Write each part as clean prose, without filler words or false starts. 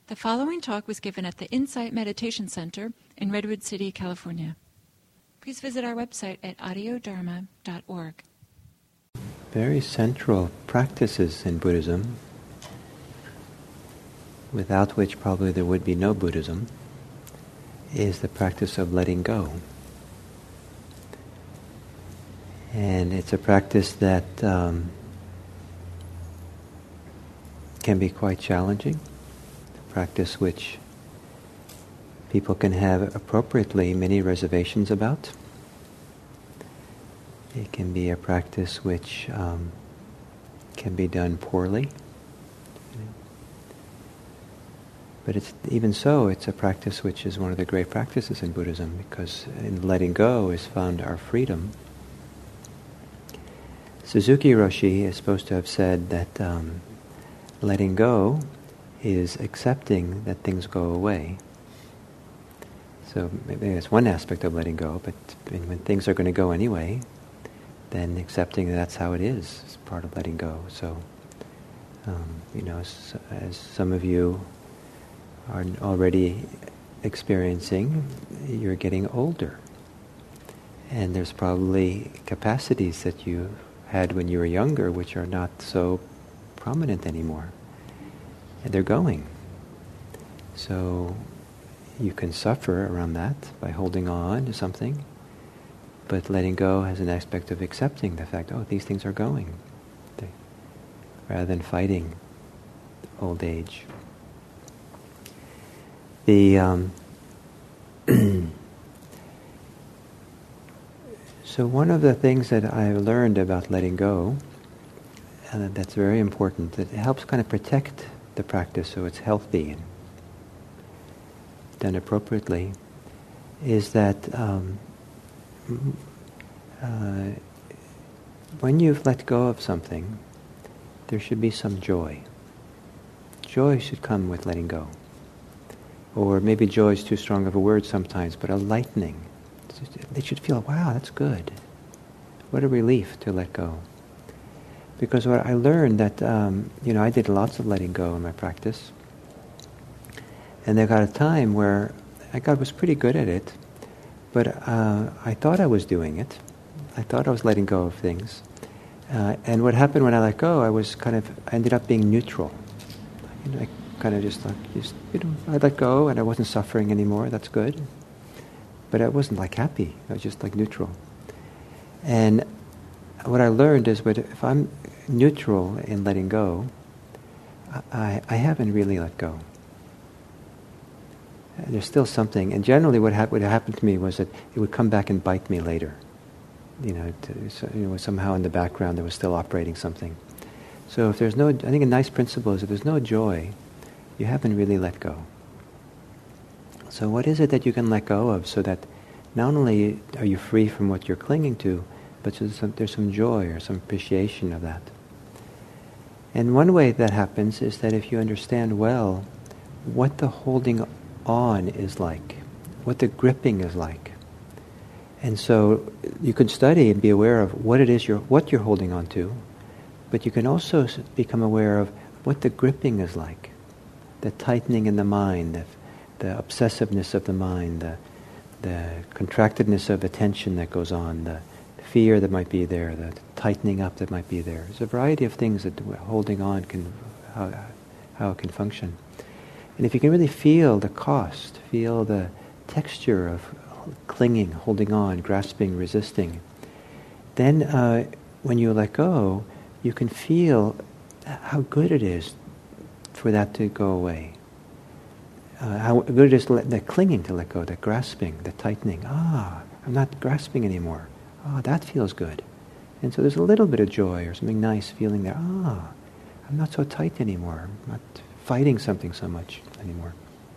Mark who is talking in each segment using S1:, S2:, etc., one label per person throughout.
S1: The following talk was given at the Insight Meditation Center in Redwood City, California. Please visit our website at audiodharma.org.
S2: Very central practices in Buddhism, without which probably there would be no Buddhism, is the practice of letting go. And it's a practice that can be quite challenging, a practice which people can have appropriately many reservations about. It can be a practice which can be done poorly. But even so, it's a practice which is one of the great practices in Buddhism, because in letting go is found our freedom. Suzuki Roshi is supposed to have said that letting go is accepting that things go away. So maybe that's one aspect of letting go, but when things are going to go anyway, then accepting that's how it is part of letting go. So, as some of you are already experiencing, you're getting older. And there's probably capacities that you had when you were younger which are not so prominent anymore. And they're going. So you can suffer around that by holding on to something, but letting go has an aspect of accepting the fact, these things are going, rather than fighting old age. So one of the things that I've learned about letting go, and that's very important, that it helps kind of protect the practice so it's healthy and done appropriately, is that when you've let go of something, there should be some joy. Joy should come with letting go. Or maybe joy is too strong of a word sometimes, but a lightening. They should feel, wow, that's good. What a relief to let go. Because what I learned that, I did lots of letting go in my practice. And there got a time where I was pretty good at it, but I thought I was doing it. I thought I was letting go of things. And what happened when I let go, I ended up being neutral. I kind of just I let go and I wasn't suffering anymore, that's good. But I wasn't happy, I was just neutral. And what I learned is that if I'm neutral in letting go, I haven't really let go. There's still something, and generally what happened to me was that it would come back and bite me later. Somehow in the background there was still operating something. So if there's I think a nice principle is if there's no joy, you haven't really let go. So what is it that you can let go of so that not only are you free from what you're clinging to, but there's some joy or some appreciation of that. And one way that happens is that if you understand well what the holding on is like, what the gripping is like. And so you can study and be aware of what it is what you're holding on to, but you can also become aware of what the gripping is like, the tightening in the mind, the obsessiveness of the mind, the contractedness of attention that goes on, the fear that might be there, the tightening up that might be there. There's a variety of things that holding on how it can function. And if you can really feel the cost, feel the texture of clinging, holding on, grasping, resisting, then when you let go, you can feel how good it is for that to go away. How good it is the clinging to let go, the grasping, the tightening. I'm not grasping anymore. That feels good. And so there's a little bit of joy or something nice feeling there. I'm not so tight anymore. I'm not fighting something so much anymore.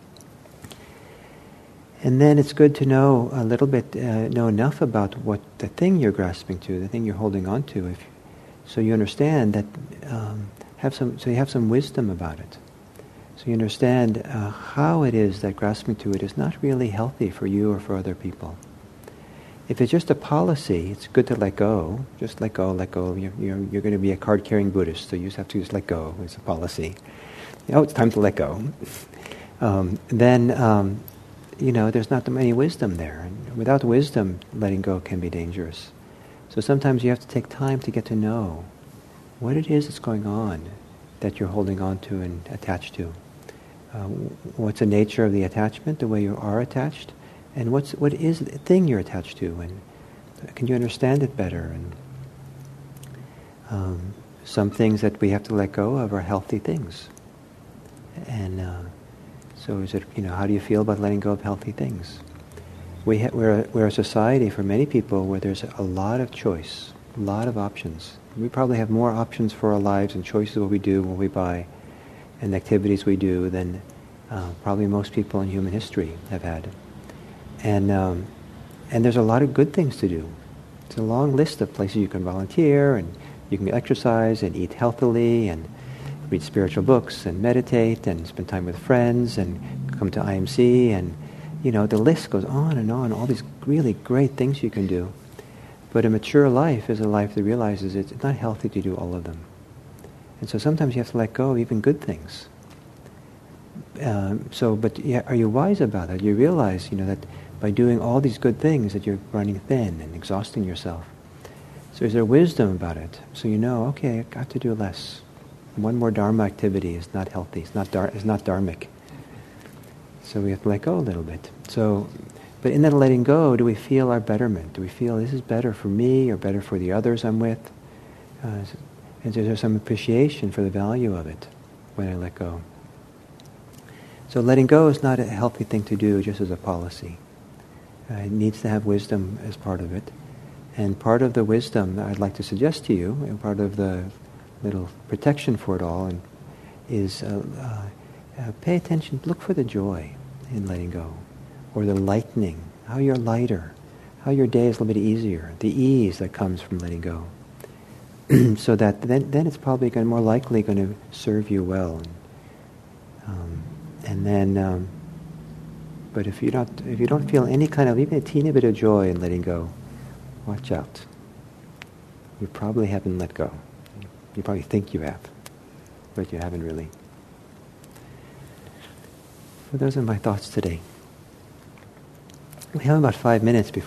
S2: And then it's good to know a little bit, know enough about what the thing you're grasping to, the thing you're holding on to, so you understand that, you have some wisdom about it. So you understand how it is that grasping to it is not really healthy for you or for other people. If it's just a policy, it's good to let go. Just let go, let go. You're going to be a card-carrying Buddhist, so you just have to just let go. It's a policy. It's time to let go. then there's not any wisdom there. And without wisdom, letting go can be dangerous. So sometimes you have to take time to get to know what it is that's going on that you're holding on to and attached to. What's the nature of the attachment, the way you are attached, and what is the thing you're attached to, and can you understand it better? And some things that we have to let go of are healthy things. And so is it, how do you feel about letting go of healthy things? We're a society for many people where there's a lot of choice, a lot of options. We probably have more options for our lives and choices of what we do, what we buy, and activities we do than probably most people in human history have had. And there's a lot of good things to do. It's a long list of places you can volunteer, and you can exercise and eat healthily and read spiritual books and meditate and spend time with friends and come to IMC, and the list goes on, all these really great things you can do. But a mature life is a life that realizes it's not healthy to do all of them. And so sometimes you have to let go of even good things. But are you wise about it? You realize, that by doing all these good things that you're running thin and exhausting yourself. So is there wisdom about it? So okay, I got to do less. One more dharma activity is not healthy. It's not dharmic. So we have to let go a little bit. But in that letting go, do we feel our betterment? Do we feel this is better for me or better for the others I'm with? Is there some appreciation for the value of it when I let go? So letting go is not a healthy thing to do just as a policy. It needs to have wisdom as part of it. And part of the wisdom I'd like to suggest to you, and part of the little protection for it all, is pay attention, look for the joy in letting go, or the lightening, how you're lighter, how your day is a little bit easier, the ease that comes from letting go. So that then it's probably more likely going to serve you well. But if you don't feel any kind of, even a teeny bit of joy in letting go, watch out. You probably haven't let go. You probably think you have, but you haven't really. So those are my thoughts today. We have about 5 minutes before